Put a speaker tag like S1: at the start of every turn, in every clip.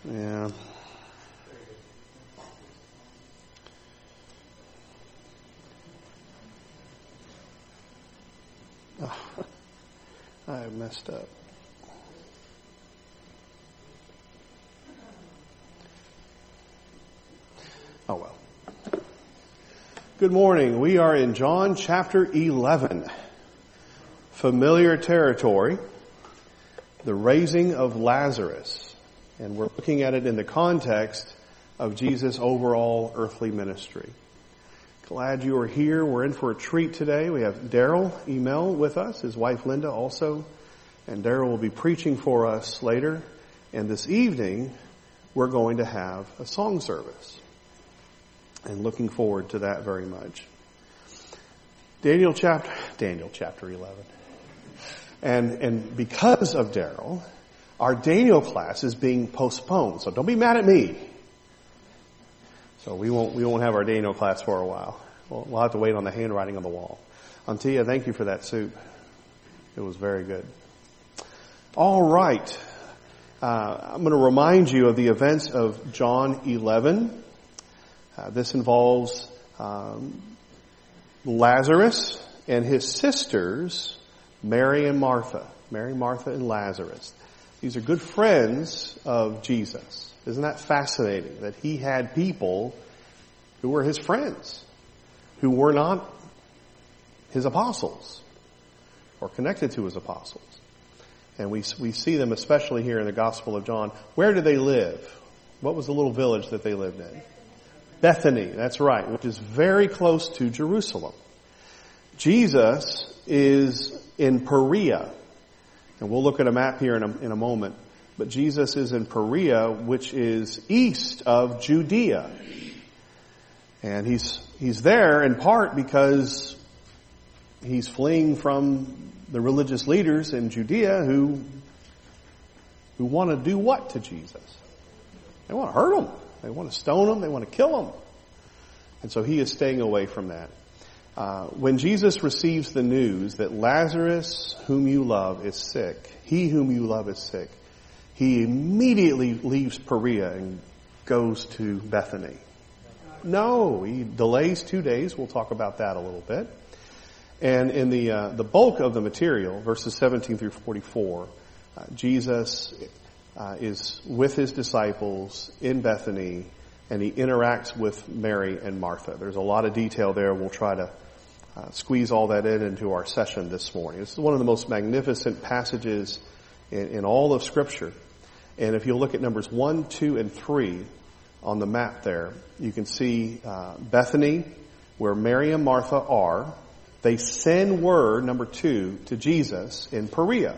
S1: Yeah. Oh, I messed up. Oh well. Good morning. We are in John chapter 11. Familiar territory. The raising of Lazarus. And we're looking at it in the context of Jesus' overall earthly ministry. Glad you are here. We're in for a treat today. We have Daryl Emel with us, his wife Linda also. And Daryl will be preaching for us later. And this evening, we're going to have a song service. And looking forward to that very much. Daniel chapter 11. And because of Daryl, our Daniel class is being postponed. So don't be mad at me. So we won't have our Daniel class for a while. We'll have to wait on the handwriting on the wall. Antia, thank you for that soup. It was very good. All right. I'm going to remind you of the events of John 11. This involves Lazarus and his sisters, Mary and Martha. Mary, Martha, and Lazarus. These are good friends of Jesus. Isn't that fascinating that he had people who were his friends, who were not his apostles or connected to his apostles? And we see them especially here in the Gospel of John. Where did they live? What was the little village that they lived in? Bethany, that's right, which is very close to Jerusalem. Jesus is in Perea. And we'll look at a map here in a moment. But Jesus is in Perea, which is east of Judea. And he's there in part because he's fleeing from the religious leaders in Judea who want to do what to Jesus? They want to hurt him. They want to stone him. They want to kill him. And so he is staying away from that. When Jesus receives the news that Lazarus, whom you love, is sick, he whom you love is sick, he immediately leaves Perea and goes to Bethany. No, he delays 2 days. We'll talk about that a little bit. And in the bulk of the material, verses 17 through 44, Jesus is with his disciples in Bethany, and he interacts with Mary and Martha. There's a lot of detail there. We'll try to squeeze all that into our session this morning. This is one of the most magnificent passages in all of Scripture. And if you look at numbers 1, 2, and 3 on the map there, you can see Bethany, where Mary and Martha are. They send word, number 2, to Jesus in Perea.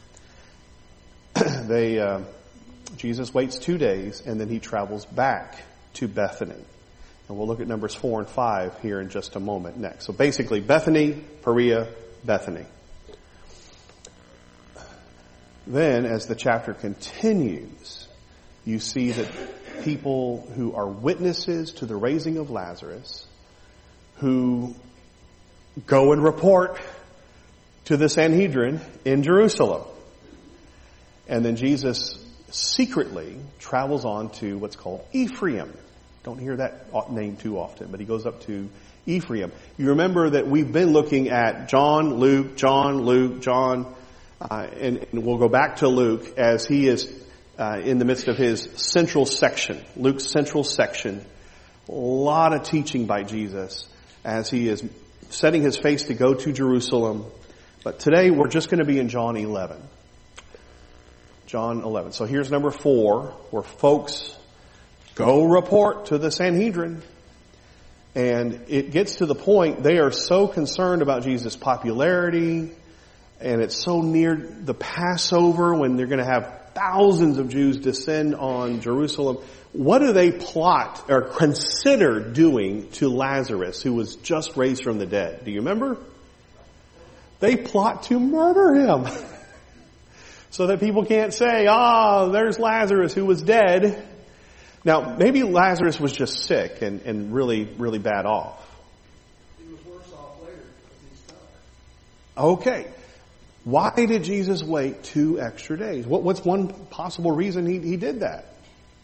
S1: Jesus waits 2 days, and then he travels back to Bethany. And we'll look at numbers 4 and 5 here in just a moment next. So basically, Bethany, Perea, Bethany. Then, as the chapter continues, you see that people who are witnesses to the raising of Lazarus, who go and report to the Sanhedrin in Jerusalem. And then Jesus secretly travels on to what's called Ephraim. Don't hear that name too often, but he goes up to Ephraim. You remember that we've been looking at John, Luke, and we'll go back to Luke as he is in the midst of his central section, Luke's central section. A lot of teaching by Jesus as he is setting his face to go to Jerusalem. But today we're just going to be in John 11. John 11. So here's number 4, where folks go report to the Sanhedrin. And it gets to the point they are so concerned about Jesus' popularity, and it's so near the Passover when they're going to have thousands of Jews descend on Jerusalem. What do they plot or consider doing to Lazarus, who was just raised from the dead? Do you remember? They plot to murder him. So that people can't say, there's Lazarus who was dead. Now, maybe Lazarus was just sick and really, really bad off.
S2: He was worse off later because he's stuck.
S1: Okay. Why did Jesus wait 2 extra days? What's one possible reason he did that?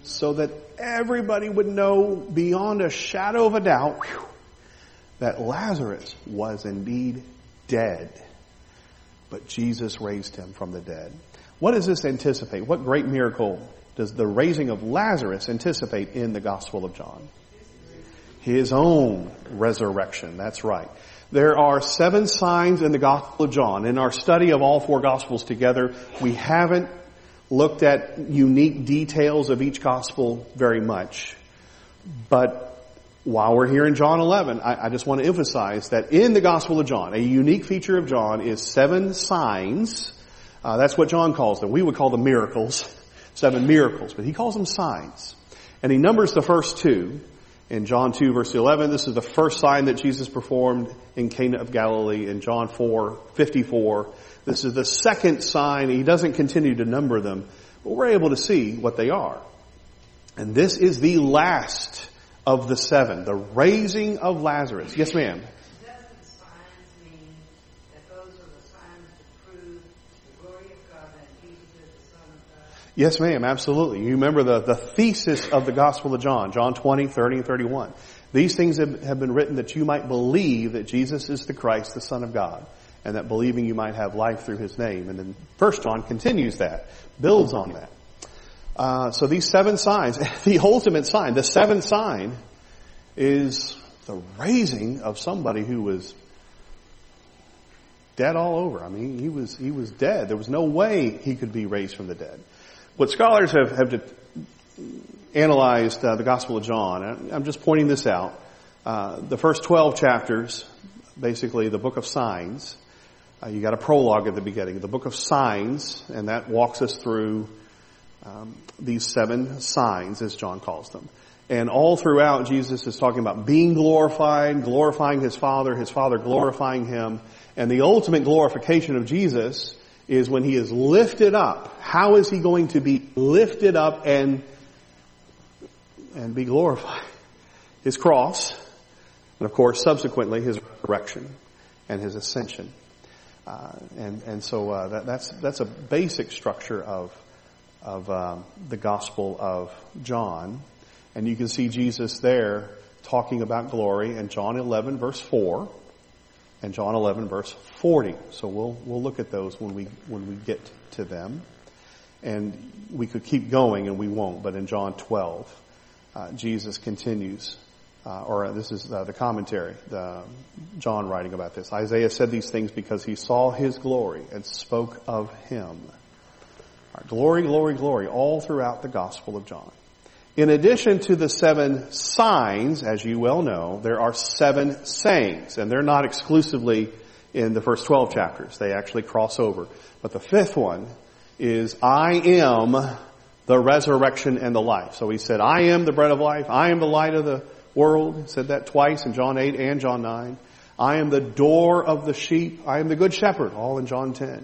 S1: so that everybody would know beyond a shadow of a doubt that Lazarus was indeed dead. But Jesus raised him from the dead. What does this anticipate? What great miracle does the raising of Lazarus anticipate in the Gospel of John? His own resurrection. That's right. There are 7 signs in the Gospel of John. In our study of all 4 Gospels together, we haven't looked at unique details of each Gospel very much. But while we're here in John 11, I just want to emphasize that in the Gospel of John, a unique feature of John is 7 signs. That's what John calls them. We would call them miracles. 7 miracles, but he calls them signs. And he numbers the first 2. In John 2 verse 11, this is the first sign that Jesus performed in Cana of Galilee. In John 4:54, this is the second sign. He doesn't continue to number them, but we're able to see what they are. And this is the last of the 7, the raising of Lazarus. Yes, ma'am.
S3: Doesn't signs mean that those are the signs to prove the glory of God and Jesus is the Son of God?
S1: Yes, ma'am, absolutely. You remember the thesis of the Gospel of John, John 20, 30, and 31. These things have been written that you might believe that Jesus is the Christ, the Son of God, and that believing you might have life through His name. And then 1 John continues that, builds on that. So these 7 signs, the ultimate sign, the 7th sign is the raising of somebody who was dead all over. I mean, he was dead. There was no way he could be raised from the dead. What scholars have analyzed the Gospel of John, and I'm just pointing this out, the first 12 chapters, basically the book of signs, you got a prologue at the beginning, the book of signs, and that walks us through these 7 signs, as John calls them. And all throughout, Jesus is talking about being glorified, glorifying His Father glorifying Him. And the ultimate glorification of Jesus is when He is lifted up. How is He going to be lifted up and be glorified? His cross, and of course, subsequently, His resurrection and His ascension. So that's a basic structure of the Gospel of John. And you can see Jesus there talking about glory in John 11 verse 4 and John 11 verse 40. So we'll look at those when we get to them. And we could keep going and we won't, but in John 12, Jesus continues, this is the commentary, John writing about this. Isaiah said these things because he saw His glory and spoke of Him. Right, glory, glory, glory, all throughout the Gospel of John. In addition to the 7 signs, as you well know, there are 7 sayings, and they're not exclusively in the first 12 chapters. They actually cross over. But the 5th one is, I am the resurrection and the life. So He said, I am the bread of life. I am the light of the world. He said that twice in John 8 and John 9. I am the door of the sheep. I am the good shepherd, all in John 10.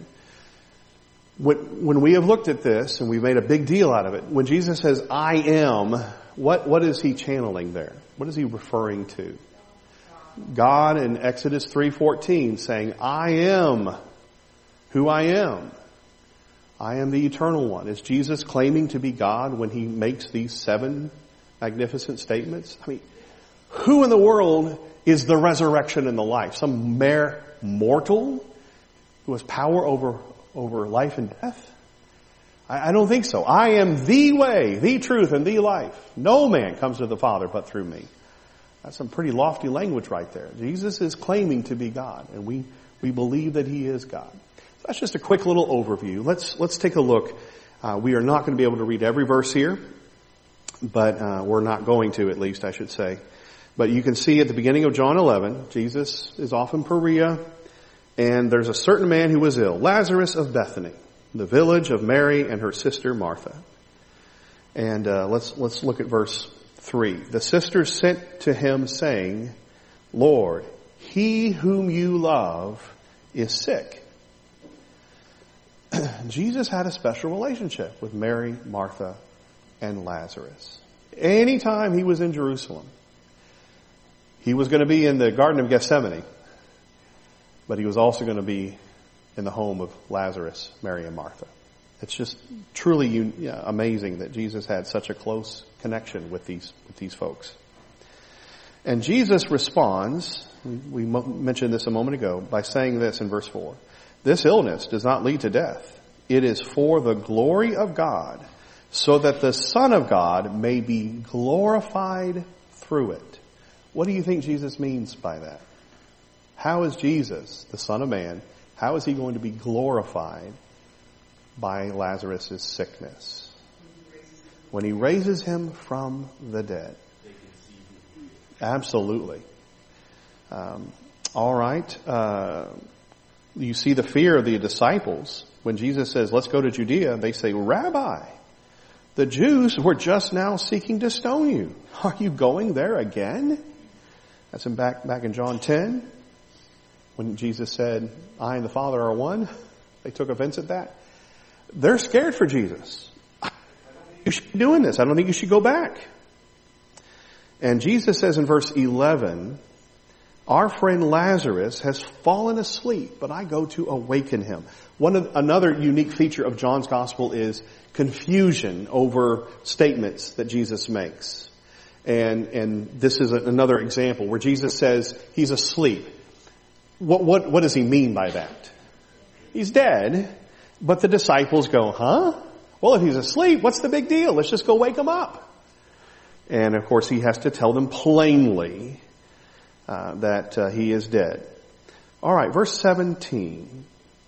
S1: When we have looked at this, and we've made a big deal out of it, when Jesus says, I am, what is He channeling there? What is He referring to? God in Exodus 3:14 saying, I am who I am. I am the eternal one. Is Jesus claiming to be God when He makes these 7 magnificent statements? I mean, who in the world is the resurrection and the life? Some mere mortal who has power over life and death? I don't think so. I am the way, the truth, and the life. No man comes to the Father but through me. That's some pretty lofty language right there. Jesus is claiming to be God, and we believe that He is God. So that's just a quick little overview. Let's take a look. We are not going to be able to read every verse here, but we're not going to, at least I should say. But you can see at the beginning of John 11, Jesus is off in Perea, and there's a certain man who was ill, Lazarus of Bethany, the village of Mary and her sister Martha. And let's look at verse 3. The sisters sent to Him saying, Lord, he whom you love is sick. Jesus had a special relationship with Mary, Martha, and Lazarus. Anytime He was in Jerusalem, He was going to be in the Garden of Gethsemane, but He was also going to be in the home of Lazarus, Mary, and Martha. It's just truly amazing that Jesus had such a close connection with these folks. And Jesus responds, we mentioned this a moment ago, by saying this in verse 4. This illness does not lead to death. It is for the glory of God, so that the Son of God may be glorified through it. What do you think Jesus means by that? How is Jesus, the Son of Man, how is he going to be glorified by Lazarus' sickness? When he raises him from the dead. Absolutely. All right. You see the fear of the disciples. When Jesus says, let's go to Judea, they say, Rabbi, the Jews were just now seeking to stone you. Are you going there again? That's back in John 10. When Jesus said, I and the Father are one. They took offense at that. They're scared for Jesus. I don't think you should be doing this. I don't think you should go back. And Jesus says in verse 11, our friend Lazarus has fallen asleep, but I go to awaken him. Another unique feature of John's gospel is confusion over statements that Jesus makes. And this is another example where Jesus says he's asleep. What does he mean by that? He's dead, but the disciples go, huh? Well, if he's asleep, what's the big deal? Let's just go wake him up. And of course he has to tell them plainly that he is dead. All right, verse 17.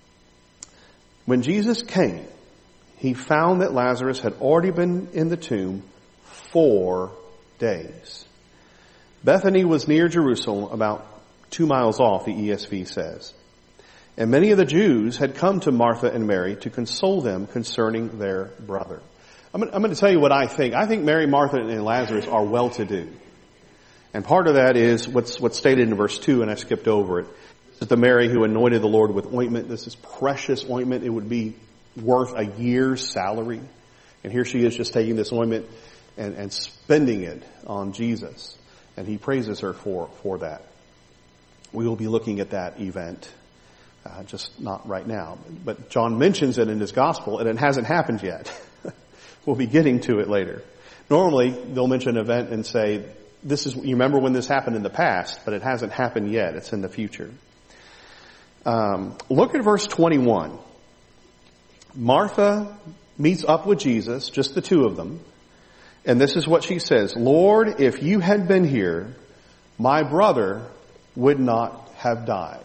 S1: When Jesus came, he found that Lazarus had already been in the tomb 4 days. Bethany was near Jerusalem, about 2 miles off, the ESV says. And many of the Jews had come to Martha and Mary to console them concerning their brother. I'm going to tell you what I think. I think Mary, Martha, and Lazarus are well-to-do. And part of that is what's stated in verse 2, and I skipped over it. This is the Mary who anointed the Lord with ointment. This is precious ointment. It would be worth a year's salary. And here she is just taking this ointment and spending it on Jesus. And he praises her for that. We will be looking at that event, just not right now. But John mentions it in his gospel, and it hasn't happened yet. We'll be getting to it later. Normally, they'll mention an event and say, you remember when this happened in the past, but it hasn't happened yet. It's in the future. Look at verse 21. Martha meets up with Jesus, just the two of them. And this is what she says, Lord, if you had been here, my brother would not have died.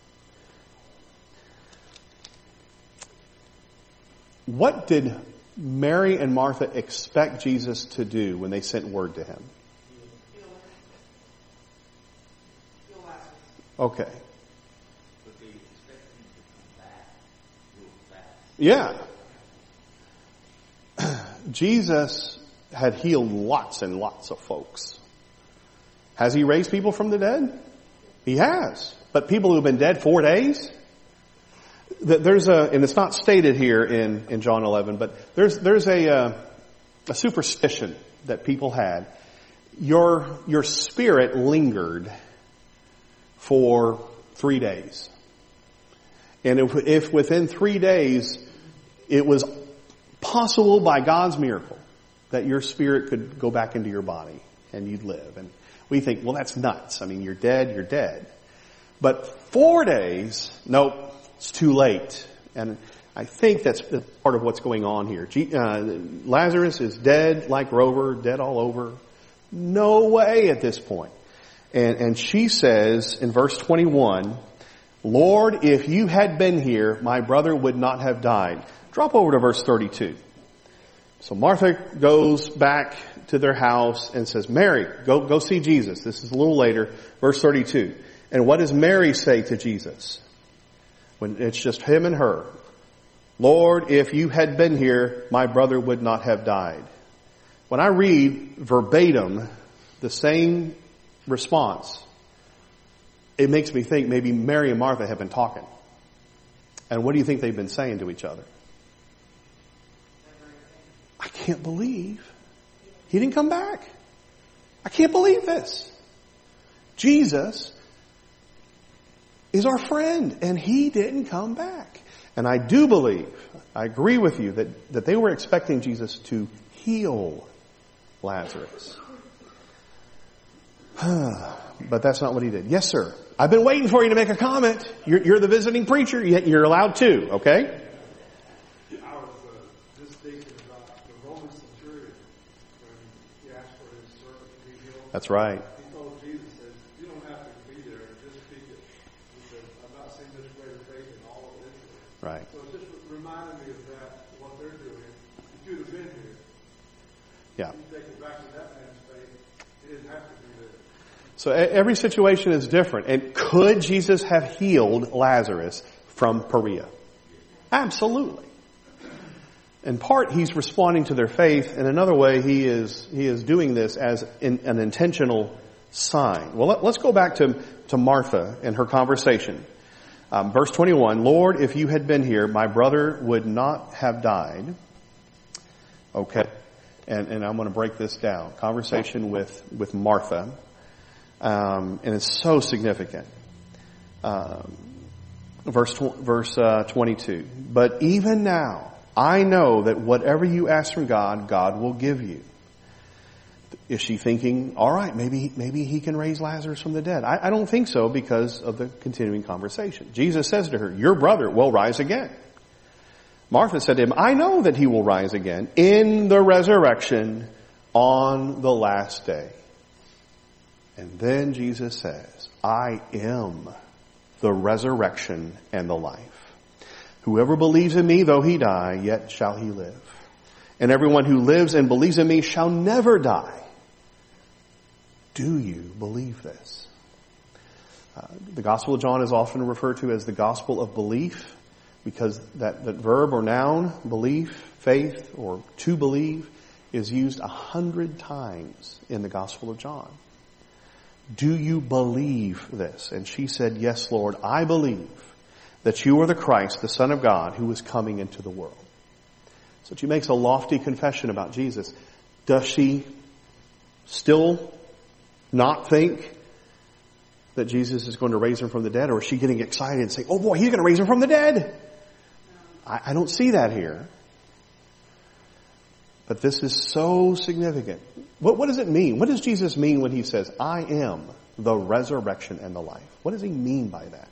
S1: What did Mary and Martha expect Jesus to do when they sent word to him? Okay.
S4: But they expect him to come back real fast.
S1: Yeah. Jesus had healed lots and lots of folks. Has he raised people from the dead? He has. But people who've been dead 4 days? And it's not stated here in John 11, but there's a superstition that people had. Your spirit lingered for 3 days. And if within 3 days it was possible by God's miracle that your spirit could go back into your body and you'd live. And we think, well, that's nuts. I mean, you're dead. But 4 days, nope, it's too late. And I think that's part of what's going on here. Lazarus is dead like Rover, dead all over. No way at this point. And she says in verse 21, Lord, if you had been here, my brother would not have died. Drop over to verse 32. So Martha goes back to their house and says, Mary, go see Jesus. This is a little later, verse 32. And what does Mary say to Jesus? When it's just him and her. Lord, if you had been here, my brother would not have died. When I read verbatim the same response, it makes me think maybe Mary and Martha have been talking. And what do you think they've been saying to each other? I can't believe he didn't come back. I can't believe this. Jesus is our friend and he didn't come back. And I do believe I agree with you that they were expecting Jesus to heal Lazarus. But that's not what he did. Yes, sir. I've been waiting for you to make a comment. You're the visiting preacher. You're allowed to, okay?
S2: I was just thinking about the Roman centurion when he asked for his servant to be healed.
S1: That's right.
S2: He told Jesus, said, "You don't have to be there, just speak it." He said, "I've not seen this greater faith in all of Israel."
S1: Right.
S2: So it just reminded me of that, what they're doing. If you'd have been here,
S1: Yeah.
S2: you take it back to that man's faith, he didn't have to be there.
S1: So every situation is different. And could Jesus have healed Lazarus from Perea? Absolutely. In part, he's responding to their faith. In another way, he is doing this as an intentional sign. Well, let's go back to Martha and her conversation. Verse 21, "Lord, if you had been here, my brother would not have died." Okay. And I'm going to break this down. Conversation with Martha. And it's so significant. Verse 22. "But even now, I know that whatever you ask from God, God will give you." Is she thinking, all right, maybe he can raise Lazarus from the dead? I don't think so, because of the continuing conversation. Jesus says to her, "Your brother will rise again." Martha said to him, "I know that he will rise again in the resurrection on the last day." And then Jesus says, "I am the resurrection and the life. Whoever believes in me, though he die, yet shall he live. And everyone who lives and believes in me shall never die." Do you believe this? The Gospel of John is often referred to as the Gospel of Belief, because that verb or noun, belief, faith, or to believe, is used 100 times in the Gospel of John. Do you believe this? And she said, "Yes, Lord, I believe that you are the Christ, the Son of God, who is coming into the world." So she makes a lofty confession about Jesus. Does she still not think that Jesus is going to raise him from the dead? Or is she getting excited and saying, "Oh boy, he's going to raise him from the dead"? I don't see that here. But this is so significant. What does it mean? What does Jesus mean when he says, "I am the resurrection and the life"? What does he mean by that?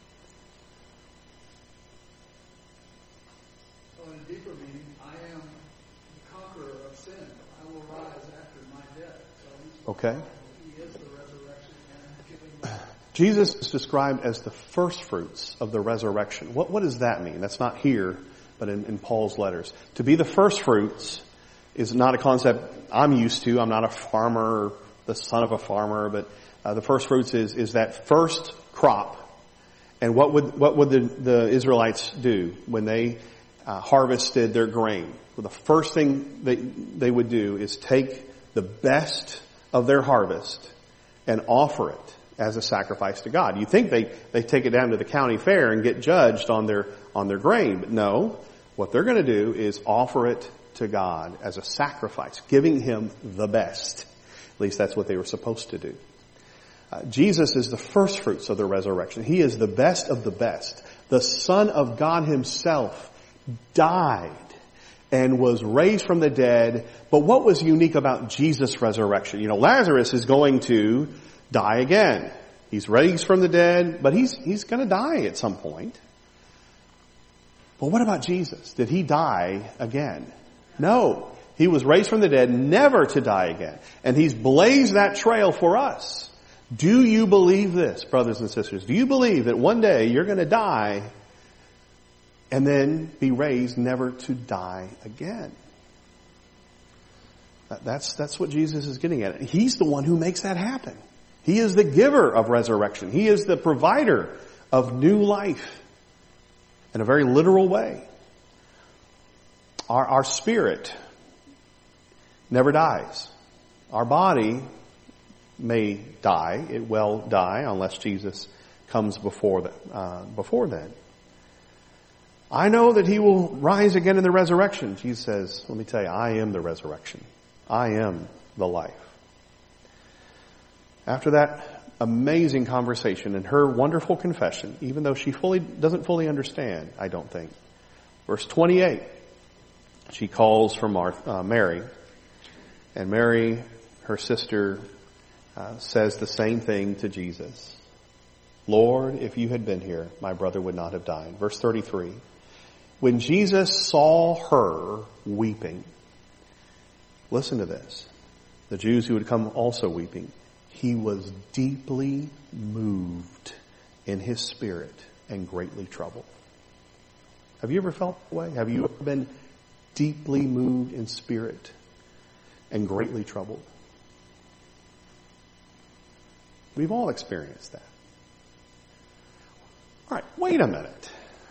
S2: Well, in a deeper meaning, I am the conqueror of sin. I will rise after my death. So
S1: Okay.
S2: he is the resurrection and giving life.
S1: Jesus is described as the first fruits of the resurrection. What does that mean? That's not here, but in Paul's letters. To be the first fruits is not a concept I'm used to. I'm not a farmer, or the son of a farmer, but the first fruits is that first crop. And what would the Israelites do when they harvested their grain? Well, the first thing they would do is take the best of their harvest and offer it as a sacrifice to God. You think they take it down to the county fair and get judged on their grain, but no. What they're going to do is offer it to God as a sacrifice, giving him the best. At least that's what they were supposed to do. Jesus is the first fruits of the resurrection. He is the best of the best. The Son of God himself died and was raised from the dead. But what was unique about Jesus' resurrection? You know, Lazarus is going to die again. He's raised from the dead, but he's going to die at some point. But what about Jesus? Did he die again? No. He was raised from the dead, never to die again. And he's blazed that trail for us. Do you believe this, brothers and sisters? Do you believe that one day you're going to die and then be raised never to die again? That's what Jesus is getting at. He's the one who makes that happen. He is the giver of resurrection. He is the provider of new life in a very literal way. Our spirit never dies. Our body may die. It will die unless Jesus comes before then. I know that he will rise again in the resurrection. Jesus says, let me tell you, I am the resurrection. I am the life. After that amazing conversation and her wonderful confession, even though she doesn't fully understand, I don't think, Verse 28, she calls for Mary, and Mary, her sister, says the same thing to Jesus. Lord, if you had been here, my brother would not have died. Verse 33, when Jesus saw her weeping, listen to this, the Jews who had come also weeping, he was deeply moved in his spirit and greatly troubled. Have you ever felt that way? Have you ever been deeply moved in spirit and greatly troubled? We've all experienced that. All right, wait a minute.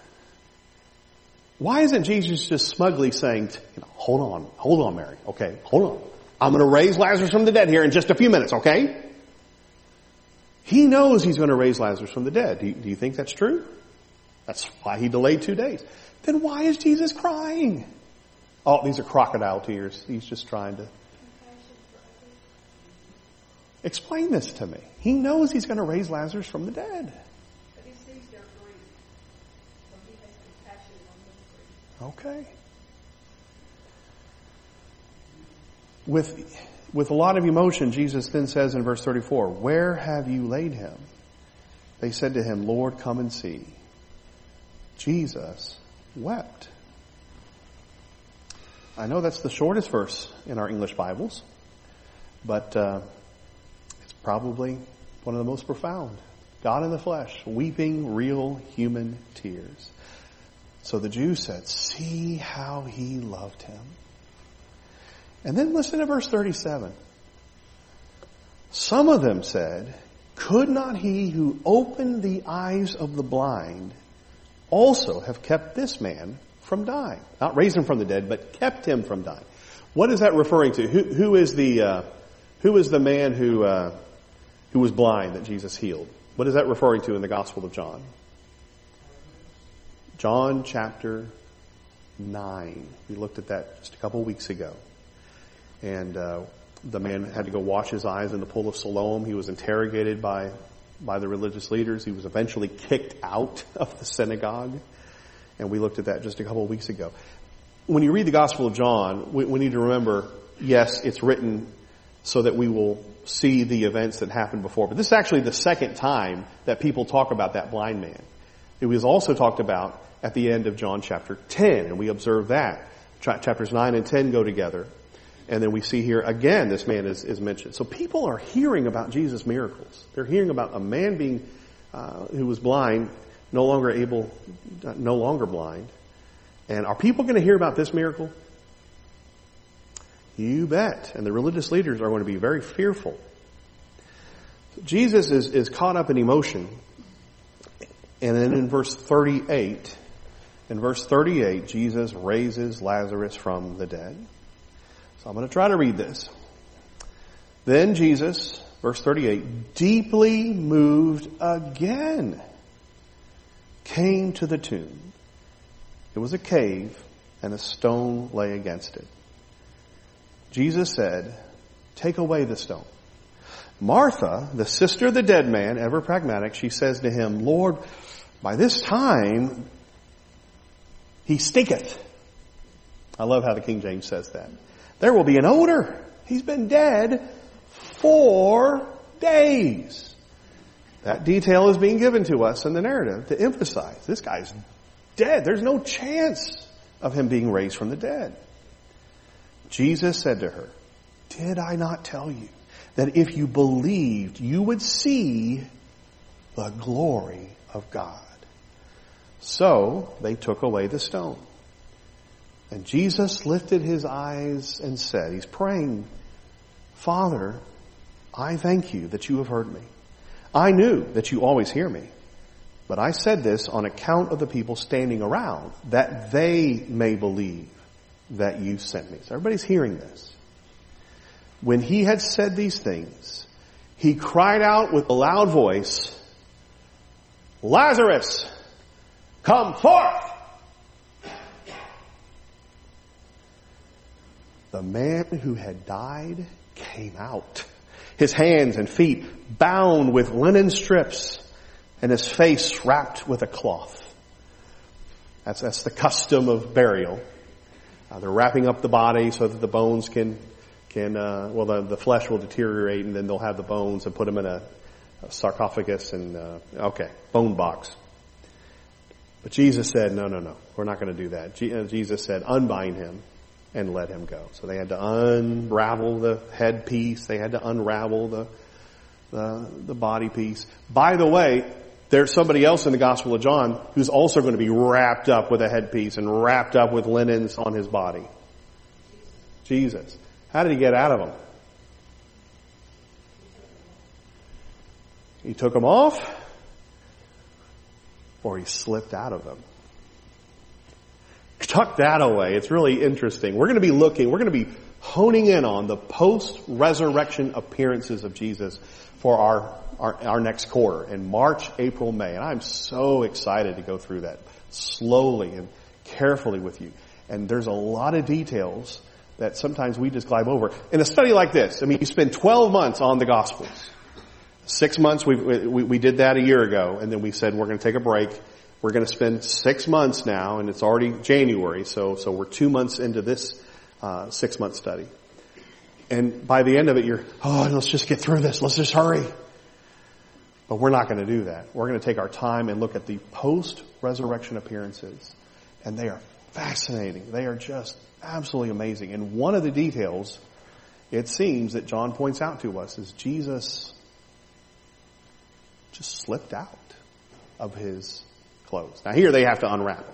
S1: Why isn't Jesus just smugly saying, hold on, Mary, okay, hold on. I'm going to raise Lazarus from the dead here in just a few minutes, okay? He knows he's going to raise Lazarus from the dead. Do you think that's true? That's why he delayed 2 days. Then why is Jesus crying? Oh, these are crocodile tears. He's just trying to explain this to me. He knows he's going to raise Lazarus from the dead.
S5: But he sees their grief. So he has compassion on their grief.
S1: Okay. With a lot of emotion, Jesus then says in verse 34, where have you laid him? They said to him, Lord, come and see. Jesus wept. I know that's the shortest verse in our English Bibles, but it's probably one of the most profound. God in the flesh, weeping real human tears. So the Jews said, see how he loved him. And then listen to verse 37. Some of them said, could not he who opened the eyes of the blind also have kept this man from dying? Not raised him from the dead, but kept him from dying. What is that referring to? Who is the man who was blind that Jesus healed? What is that referring to in the Gospel of John? John chapter 9. We looked at that just a couple of weeks ago. And the man had to go wash his eyes in the pool of Siloam. He was interrogated by the religious leaders. He was eventually kicked out of the synagogue. And we looked at that just a couple of weeks ago. When you read the Gospel of John, we need to remember, yes, it's written so that we will see the events that happened before. But this is actually the second time that people talk about that blind man. It was also talked about at the end of John chapter 10, and we observe that. Chapters 9 and 10 go together. And then we see here again this man is mentioned. So people are hearing about Jesus' miracles. They're hearing about a man being who was blind, no longer blind. And are people going to hear about this miracle? You bet. And the religious leaders are going to be very fearful. Jesus is caught up in emotion. And then in verse 38, Jesus raises Lazarus from the dead. So I'm going to try to read this. Then Jesus, verse 38, deeply moved again, came to the tomb. It was a cave, and a stone lay against it. Jesus said, take away the stone. Martha, the sister of the dead man, ever pragmatic, she says to him, Lord, by this time he stinketh. I love how the King James says that. There will be an odor. He's been dead 4 days. That detail is being given to us in the narrative to emphasize this guy's dead. There's no chance of him being raised from the dead. Jesus said to her, did I not tell you that if you believed, you would see the glory of God? So they took away the stone. And Jesus lifted his eyes and said, he's praying, Father, I thank you that you have heard me. I knew that you always hear me. But I said this on account of the people standing around, that they may believe that you sent me. So everybody's hearing this. When he had said these things, he cried out with a loud voice, Lazarus, come forth! The man who had died came out, his hands and feet bound with linen strips, and his face wrapped with a cloth. That's the custom of burial. They're wrapping up the body so that the bones the flesh will deteriorate, and then they'll have the bones and put them in a sarcophagus and, bone box. But Jesus said, no, we're not going to do that. Jesus said, unbind him and let him go. So they had to unravel the head piece. They had to unravel the body piece. By the way, there's somebody else in the Gospel of John who's also going to be wrapped up with a headpiece and wrapped up with linens on his body. Jesus. How did he get out of them? He took them off, or he slipped out of them. Tuck that away. It's really interesting. We're going to be honing in on the post-resurrection appearances of Jesus for our next quarter in March, April, May. And I'm so excited to go through that slowly and carefully with you. And there's a lot of details that sometimes we just glide over. In a study like this, you spend 12 months on the Gospels. 6 months, we did that a year ago, and then we said we're going to take a break. We're going to spend 6 months now, and it's already January, so we're 2 months into this 6-month study. And by the end of it, let's just get through this. Let's just hurry. But we're not going to do that. We're going to take our time and look at the post-resurrection appearances. And they are fascinating. They are just absolutely amazing. And one of the details, it seems, that John points out to us is Jesus just slipped out of his clothes. Now here they have to unwrap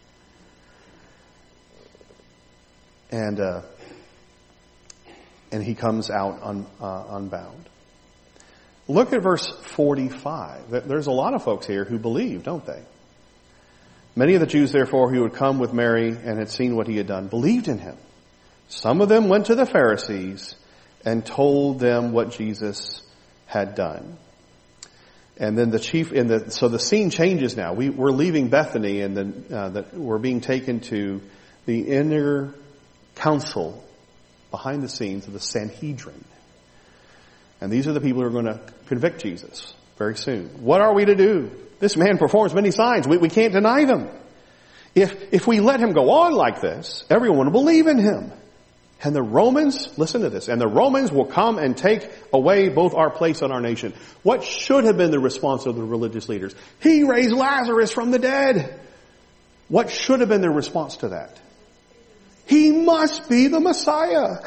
S1: them. And he comes out unbound. Look at verse 45. There's a lot of folks here who believe, don't they? Many of the Jews, therefore, who had come with Mary and had seen what he had done, believed in him. Some of them went to the Pharisees and told them what Jesus had done. And then so the scene changes now. We're leaving Bethany, and then we're being taken to the inner council behind the scenes of the Sanhedrin. And these are the people who are going to convict Jesus very soon. What are we to do? This man performs many signs. We can't deny them. If we let him go on like this, everyone will believe in him. And the Romans, listen to this, and the Romans will come and take away both our place and our nation. What should have been the response of the religious leaders? He raised Lazarus from the dead. What should have been their response to that? He must be the Messiah.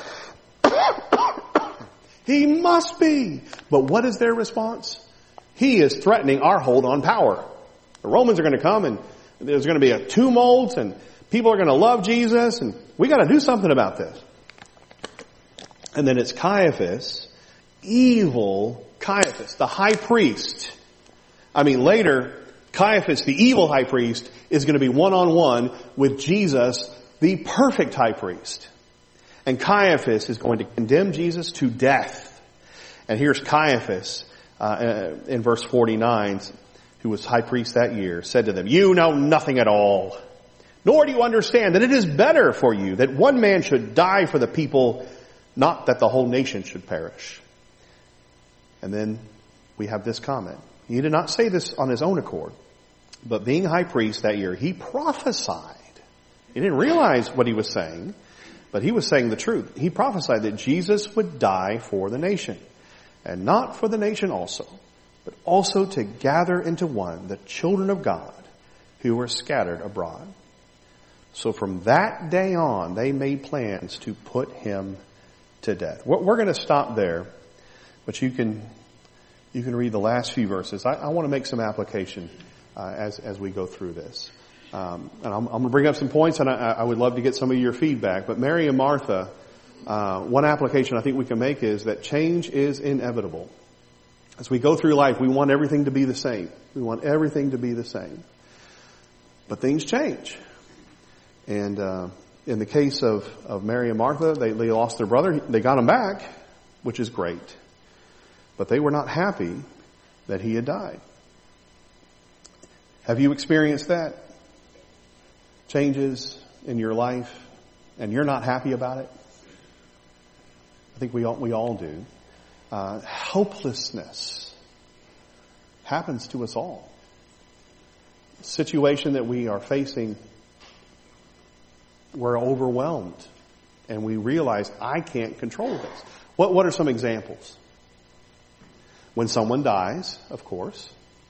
S1: He must be. But what is their response? He is threatening our hold on power. The Romans are going to come, and there's going to be a tumult, and people are going to love Jesus, and we got to do something about this. And then it's Caiaphas, evil Caiaphas, the high priest. Later, Caiaphas, the evil high priest, is going to be one-on-one with Jesus, the perfect high priest. And Caiaphas is going to condemn Jesus to death. And here's Caiaphas in verse 49, who was high priest that year, said to them, "You know nothing at all, nor do you understand that it is better for you that one man should die for the people, not that the whole nation should perish." And then we have this comment. He did not say this on his own accord, but being high priest that year, he prophesied. He didn't realize what he was saying, but he was saying the truth. He prophesied that Jesus would die for the nation, and not for the nation also, but also to gather into one the children of God who were scattered abroad. So from that day on, they made plans to put him to death. We're going to stop there, but you can read the last few verses. I want to make some application as we go through this. And I'm going to bring up some points, and I would love to get some of your feedback. But Mary and Martha, one application I think we can make is that change is inevitable. As we go through life, we want everything to be the same. We want everything to be the same. But things change. And in the case of Mary and Martha, they lost their brother. They got him back, which is great. But they were not happy that he had died. Have you experienced that? Changes in your life, and you're not happy about it? I think we all do. Helplessness happens to us all. situation that we are facing, we're overwhelmed and we realize I can't control this. What are some examples? When someone dies, of course.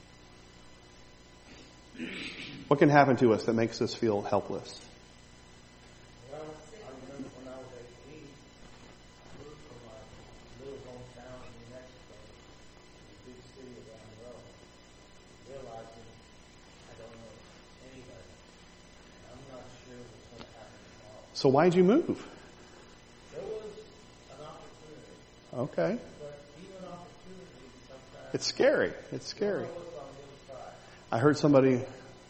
S1: What can happen to us that makes us feel helpless?
S6: Well, I remember when I was 18, I moved from my little hometown in New Mexico to the big city down the road, realizing I don't know anybody. And I'm not sure what's going to happen tomorrow.
S1: So why'd you move?
S6: There was an opportunity,
S1: Okay.
S6: but even opportunity sometimes
S1: It's scary. It's scary.
S6: was on the other side.
S1: I heard somebody...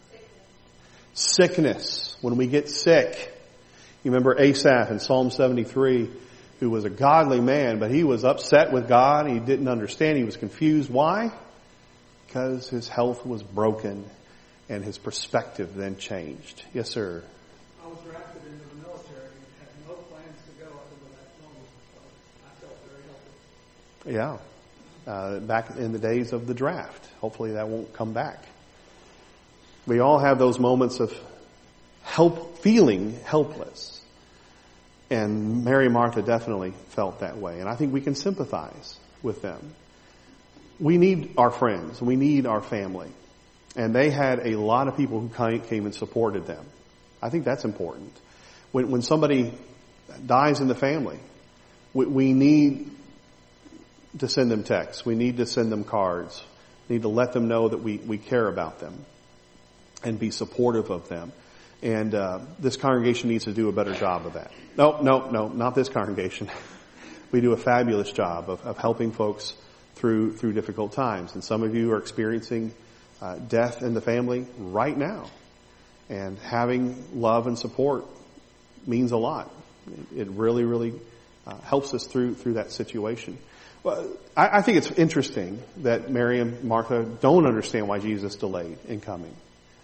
S1: Sickness. When we get sick. You remember Asaph in Psalm 73, who was a godly man, but he was upset with God. He didn't understand. He was confused. Why? Because his health was broken and his perspective then changed. Yes, sir.
S2: I was drafted into the military and had no plans to go up until that moment. So I felt very helpless.
S1: Yeah. Back in the days of the draft. Hopefully that won't come back. We all have those moments of feeling helpless. And Mary and Martha definitely felt that way. And I think we can sympathize with them. We need our friends. We need our family. And they had a lot of people who came and supported them. I think that's important. When somebody dies in the family, we need to send them texts. We need to send them cards. We need to let them know that we care about them and be supportive of them. And this congregation needs to do a better job of that. No, not this congregation. We do a fabulous job of helping folks through difficult times. And some of you are experiencing death in the family right now. And having love and support means a lot. It really, really helps us through that situation. Well, I think it's interesting that Mary and Martha don't understand why Jesus delayed in coming.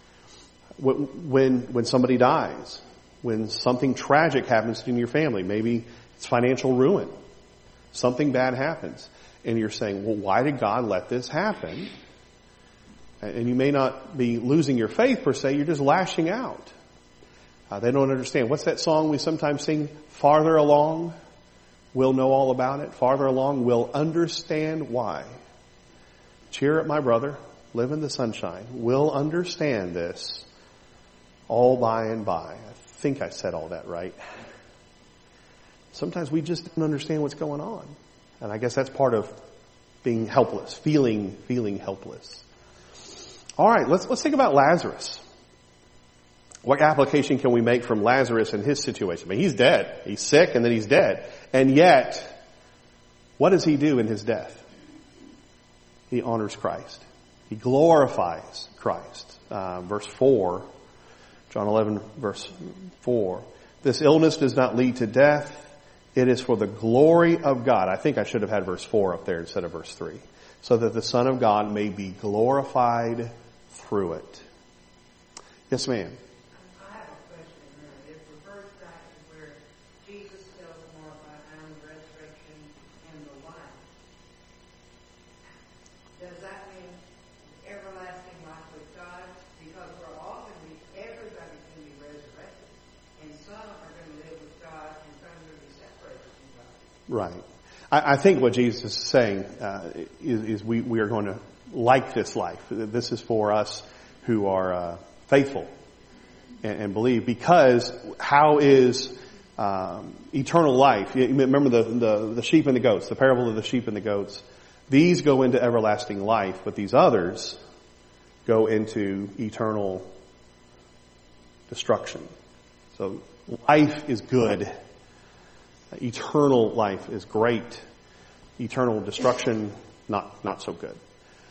S1: When somebody dies, when something tragic happens in your family, maybe it's financial ruin, something bad happens, and you're saying, well, why did God let this happen? And you may not be losing your faith per se, you're just lashing out. They don't understand. What's that song we sometimes sing? Farther along, we'll know all about it. Farther along, we'll understand why. Cheer up, my brother. Live in the sunshine. We'll understand this all by and by. I think I said all that right. Sometimes we just don't understand what's going on. And I guess that's part of being helpless, feeling helpless. All right, let's think about Lazarus. What application can we make from Lazarus and his situation? I mean, he's dead. He's sick and then he's dead. And yet, what does he do in his death? He honors Christ. He glorifies Christ. Verse 4, John 11, verse 4. This illness does not lead to death. It is for the glory of God. I think I should have had verse 4 up there instead of verse 3. So that the Son of God may be glorified through it. Yes, ma'am.
S3: I have a question here. It refers back to where Jesus tells Martha, I am the resurrection and the life. Does that mean everlasting life with God? Because we're all going to be, everybody's going to be resurrected. And some are going to live with God and some are going to be separated from God.
S1: Right. I think what Jesus is saying is we are going to like this life. This is for us who are faithful and believe. Because how is eternal life? You remember the sheep and the goats, the parable of the sheep and the goats. These go into everlasting life, but these others go into eternal destruction. So life is good. Eternal life is great. Eternal destruction, not so good.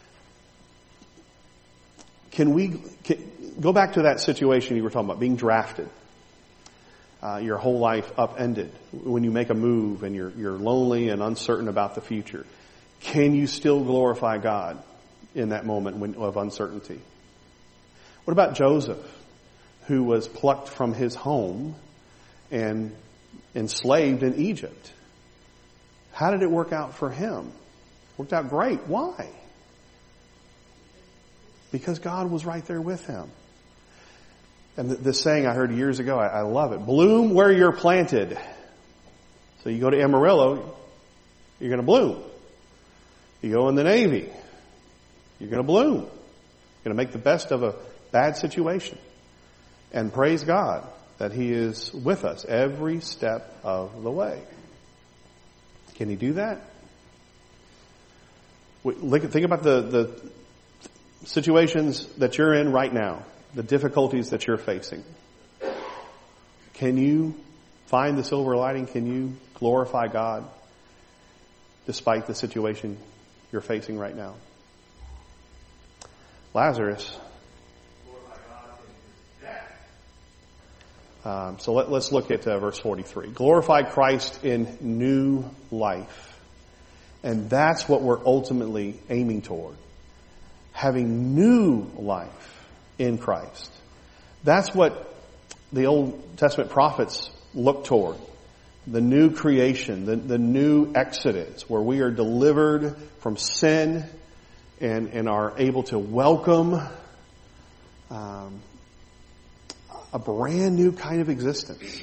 S1: Can we go back to that situation you were talking about, being drafted? Your whole life upended. When you make a move and you're lonely and uncertain about the future, can you still glorify God in that moment of uncertainty? What about Joseph, who was plucked from his home and enslaved in Egypt? How did it work out for him? It worked out great. Why? Because God was right there with him. And this saying I heard years ago, I love it. Bloom where you're planted. So you go to Amarillo, you're going to bloom. You go in the Navy, you're going to bloom. You're going to make the best of a bad situation. And praise God that He is with us every step of the way. Can He do that? Think about the situations that you're in right now, the difficulties that you're facing. Can you find the silver lining? Can you glorify God despite the situation you're facing right now? Lazarus. So let's look at verse 43. Glorify Christ in new life. And that's what we're ultimately aiming toward. Having new life in Christ. That's what the Old Testament prophets look toward. The new creation, the new exodus, where we are delivered from sin and are able to welcome a brand new kind of existence.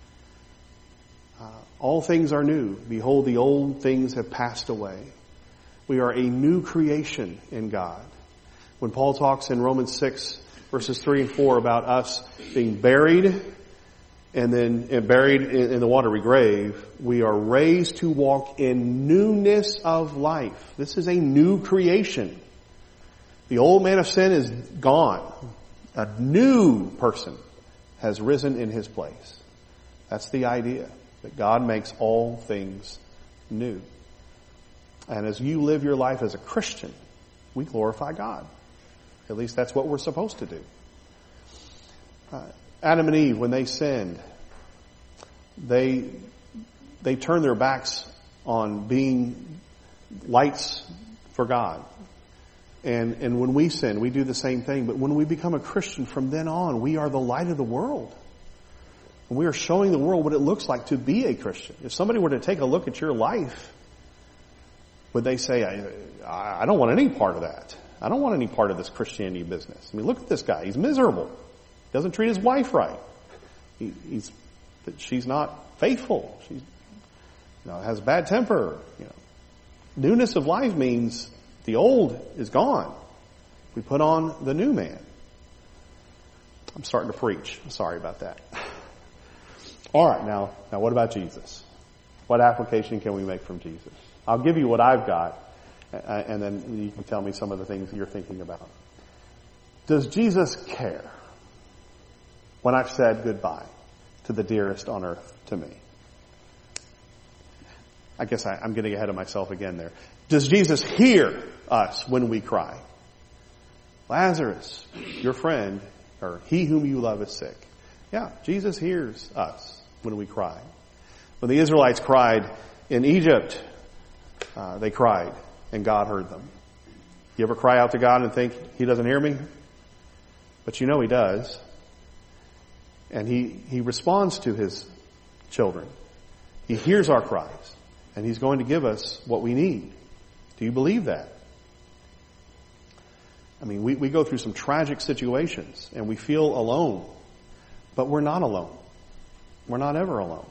S1: All things are new. Behold, the old things have passed away. We are a new creation in God. When Paul talks in Romans 6, verses 3 and 4 about us being buried and then buried in the watery grave, we are raised to walk in newness of life. This is a new creation. The old man of sin is gone. A new person has risen in his place. That's the idea, that God makes all things new. And as you live your life as a Christian, we glorify God. At least that's what we're supposed to do. Adam and Eve, when they sinned, they turned their backs on being lights for God. And when we sin, we do the same thing. But when we become a Christian, from then on, we are the light of the world. And we are showing the world what it looks like to be a Christian. If somebody were to take a look at your life, would they say, I don't want any part of that. I don't want any part of this Christianity business. I mean, look at this guy. He's miserable. Doesn't treat his wife right. She's not faithful. She has a bad temper. Newness of life means the old is gone. We put on the new man. I'm starting to preach. Sorry about that. All right, now what about Jesus? What application can we make from Jesus? I'll give you what I've got, and then you can tell me some of the things you're thinking about. Does Jesus care when I've said goodbye to the dearest on earth to me? I guess I'm getting ahead of myself again there. Does Jesus hear us when we cry? Lazarus, your friend, or he whom you love is sick. Yeah, Jesus hears us when we cry. When the Israelites cried in Egypt, they cried and God heard them. You ever cry out to God and think, He doesn't hear me? But you know He does. And He responds to His children. He hears our cries. And He's going to give us what we need. Do you believe that? I mean, we go through some tragic situations and we feel alone. But we're not alone. We're not ever alone.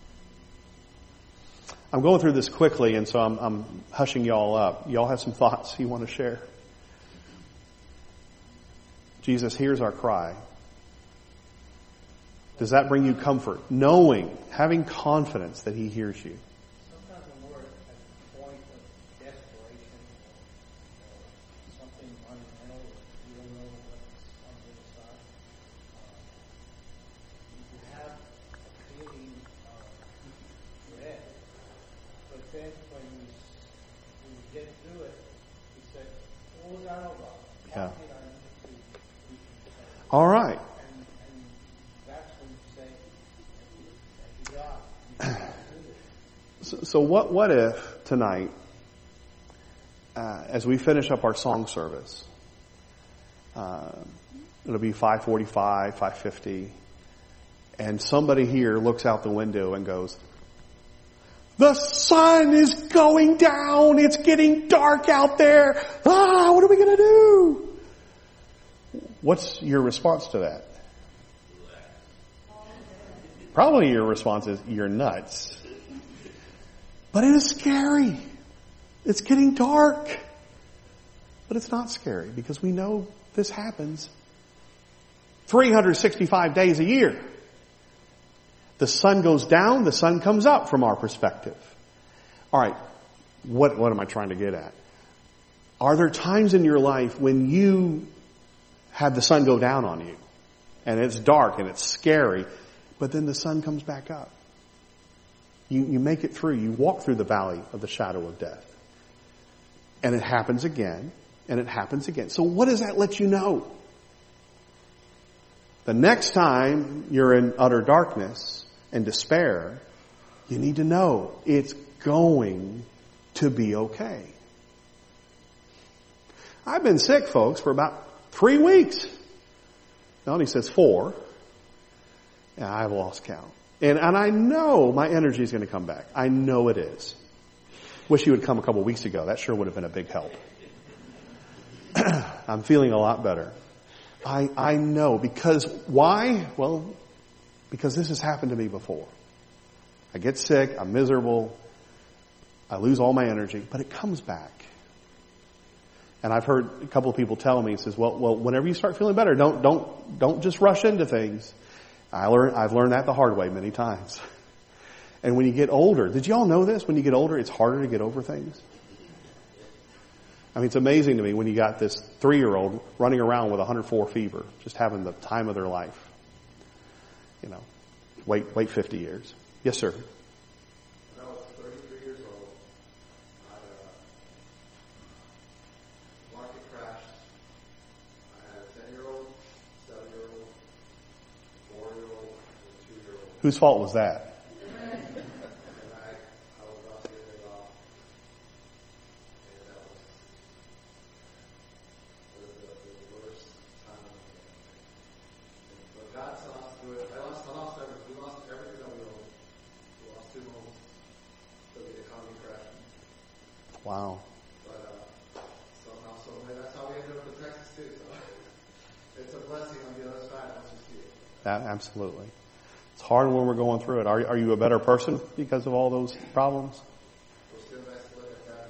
S1: I'm going through this quickly, and so I'm hushing y'all up. Y'all have some thoughts you want to share? Jesus hears our cry. Does that bring you comfort? Knowing, having confidence that He hears you.
S6: Sometimes when we're at the point of desperation or something monumental that you don't know what's on the other side, you have a feeling of dread. But then when you get through it, you say, what was I about?
S1: Yeah.
S6: How did I need to be content?
S1: All right.
S6: And that's when you say, thank you, God. You can do this.
S1: So what if tonight, as we finish up our song service, it'll be 5:45, 5:50, and somebody here looks out the window and goes, the sun is going down. It's getting dark out there. What are we going to do? What's your response to that? Probably your response is, you're nuts. But it is scary. It's getting dark. But it's not scary because we know this happens 365 days a year. The sun goes down, the sun comes up from our perspective. All right, what am I trying to get at? Are there times in your life when you have the sun go down on you and it's dark and it's scary, but then the sun comes back up? You make it through. You walk through the valley of the shadow of death. And it happens again, and it happens again. So what does that let you know? The next time you're in utter darkness and despair, you need to know it's going to be okay. I've been sick, folks, for about 3 weeks. Melanie says 4. Yeah, I've lost count. And I know my energy is going to come back. I know it is. Wish you would come a couple weeks ago. That sure would have been a big help. I'm feeling a lot better. I know. Because why? Well, because this has happened to me before. I get sick. I'm miserable. I lose all my energy. But it comes back. And I've heard a couple of people tell me, he says, well, whenever you start feeling better, don't just rush into things. I've learned that the hard way many times. And when you get older, did you all know this? When you get older, it's harder to get over things. I mean, it's amazing to me when you got this 3-year-old running around with 104 fever, just having the time of their life. You know, wait 50 years. Yes, sir.
S2: When I was 33 years old, the market crashed. I had a 10-year-old, 7-year-old, 4-year-old, and a 2-year-old.
S1: Whose fault was that? Wow.
S2: But somehow, some way, that's how we ended up in Texas too. So it's a blessing on the other side once you see it.
S1: Absolutely. It's hard when we're going through it. Are you a better person because of all those problems?
S2: We're still nice to look at that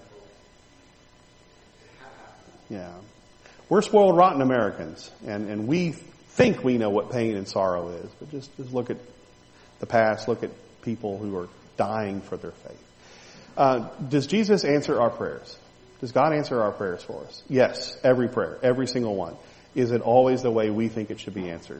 S2: and go,
S1: Yeah. We're spoiled, rotten Americans, and we think we know what pain and sorrow is, but just look at the past, look at people who are dying for their faith. Does Jesus answer our prayers? Does God answer our prayers for us? Yes, every prayer, every single one. Is it always the way we think it should be answered?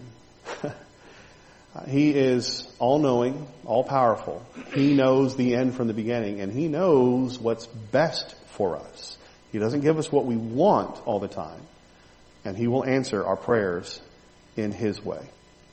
S1: He is all-knowing, all-powerful. He knows the end from the beginning, and He knows what's best for us. He doesn't give us what we want all the time, and He will answer our prayers in His way.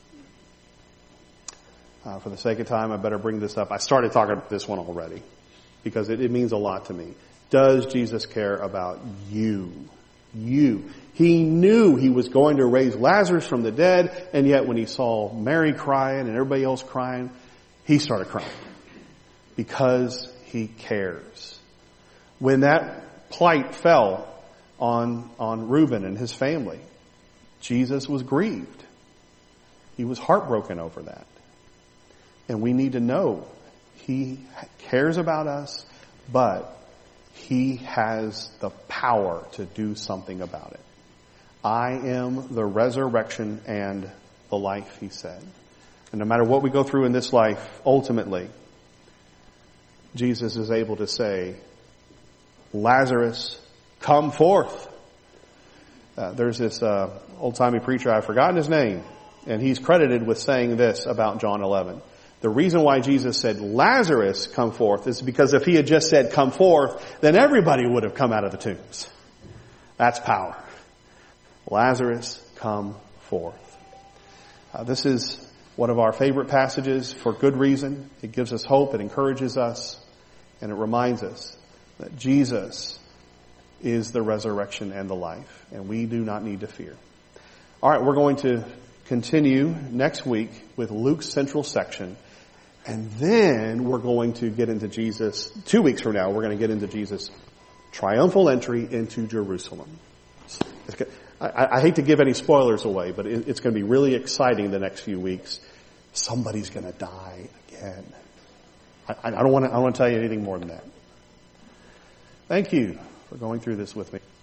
S1: For the sake of time, I better bring this up. I started talking about this one already, because it means a lot to me. Does Jesus care about you? You. He knew He was going to raise Lazarus from the dead, and yet when He saw Mary crying and everybody else crying, He started crying. Because He cares. When that plight fell on Reuben and his family, Jesus was grieved. He was heartbroken over that. And we need to know He cares about us, but He has the power to do something about it. I am the resurrection and the life, He said. And no matter what we go through in this life, ultimately, Jesus is able to say, Lazarus, come forth. There's this old-timey preacher, I've forgotten his name, and he's credited with saying this about John 11. The reason why Jesus said, Lazarus, come forth, is because if He had just said, come forth, then everybody would have come out of the tombs. That's power. Lazarus, come forth. This is one of our favorite passages for good reason. It gives us hope, it encourages us, and it reminds us that Jesus is the resurrection and the life, and we do not need to fear. All right, we're going to continue next week with Luke's central section, and then we're going to get into Jesus. 2 weeks from now, we're going to get into Jesus' triumphal entry into Jerusalem. I hate to give any spoilers away, but it's going to be really exciting the next few weeks somebody's going to die again. I don't want to tell you anything more than that. Thank you for going through this with me.